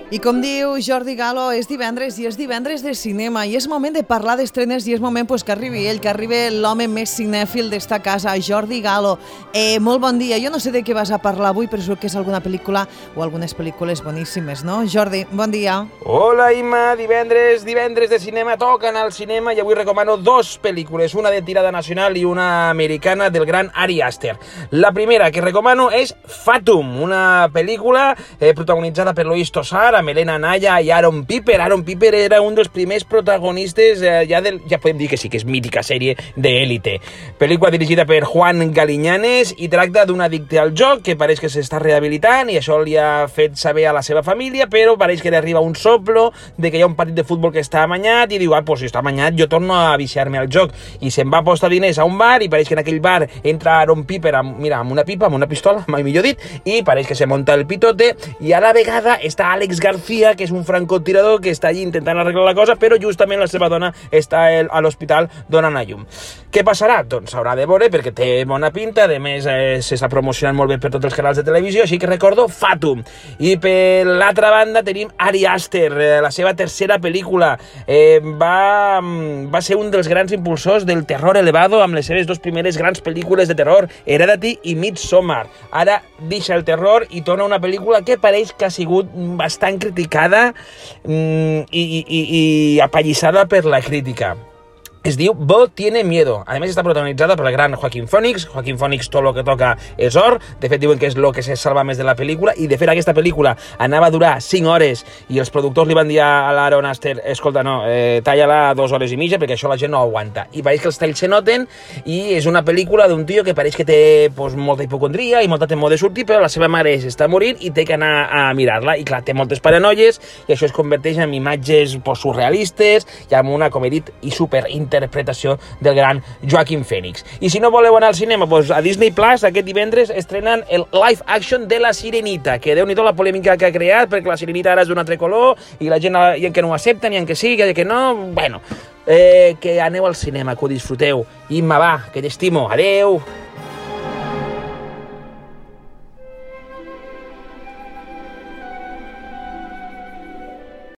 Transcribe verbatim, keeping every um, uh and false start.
I com diu Jordi Galo, és divendres i és divendres de cinema i és moment de parlar d'estrenes i és moment pues, que arribi ell, que arribi l'home més cinèfil d'esta casa, Jordi Galo. Eh, molt bon dia. Jo no sé de què vas a parlar avui, però segur que és alguna pel·lícula o algunes pel·lícules boníssimes, no? Jordi, bon dia. Hola, Imma. Divendres, divendres de cinema, toquen al cinema i avui recomano dos pel·lícules, una de tirada nacional i una americana del gran Ari Aster. La primera que recomano és Fatum, una pel·lícula eh, protagonitzada per Lois Tosar, amb Elena Naya i Aaron Piper. Aaron Piper era un dels primers protagonistes, eh, ja, del, ja podem dir que sí, que és mítica sèrie d'Élite. Pel·lícula dirigida per Juan Galiñanes i tracta d'un addicte al joc que pareix que s'està rehabilitant i això li ha fet saber a la seva família, però pareix que li arriba un soplo de que hi ha un partit de futbol que està amanyat i diu, ah, pues si està amanyat jo torno a viciar-me al joc. I se'n va apostar diners a un bar i pareix que en aquell bar entra Aaron Piper amb, mira, amb una pipa, amb una pistola, mai millor dit, i pareix que se munta el pitote i a la vegada està Alex García, que és un francotirador que està allí intentant arreglar la cosa, però justament la seva dona està a l'hospital donant a llum. Què passarà? Doncs s'haurà de veure perquè té bona pinta, a més eh, s'està promocionant molt bé per tots els canals de televisió, així que recordo Fatum. I per l'altra banda tenim Ari Aster, eh, la seva tercera pel·lícula. Eh, va, va ser un dels grans impulsors del terror elevado amb les seves dues primeres grans pel·lícules de terror, Heredity i Midsommar. Ara deixa el terror i torna una pel·lícula que pareix que ha sigut bastant criticada mm, i, i, i apallissada per la crítica. Es diu Bo tiene miedo. A més està protagonitzada per el gran Joaquín Phoenix. Joaquín Phoenix tot el que toca és or. De fet diuen que és el que se salva més de la pel·lícula i de fet aquesta pel·lícula anava a durar cinc hores i els productors li van dir a l'Aaron Aster, escolta, no, eh, talla-la dues hores i mitja perquè això la gent no aguanta. I pareix que els talls se noten i és una pel·lícula d'un tio que pareix que té pues, molta hipocondria i molta temor de sortir, però la seva mare s'està morint i té que anar a mirar-la. I clar, té moltes paranoies i això es converteix en imatges pues, surrealistes i en una, com he dit, i super interpretació del gran Joaquin Phoenix. I si no voleu anar al cinema, doncs a Disney Plus aquest divendres estrenen el live action de La Sirenita, que déu-n'hi-do la polèmica que ha creat, perquè La Sirenita ara és d'un altre color i la gent hi ha que no ho accepten, hi ha que sí, hi ha que no... Bueno, eh, que aneu al cinema, que ho disfruteu. Imma, va, que t'estimo. Adeu!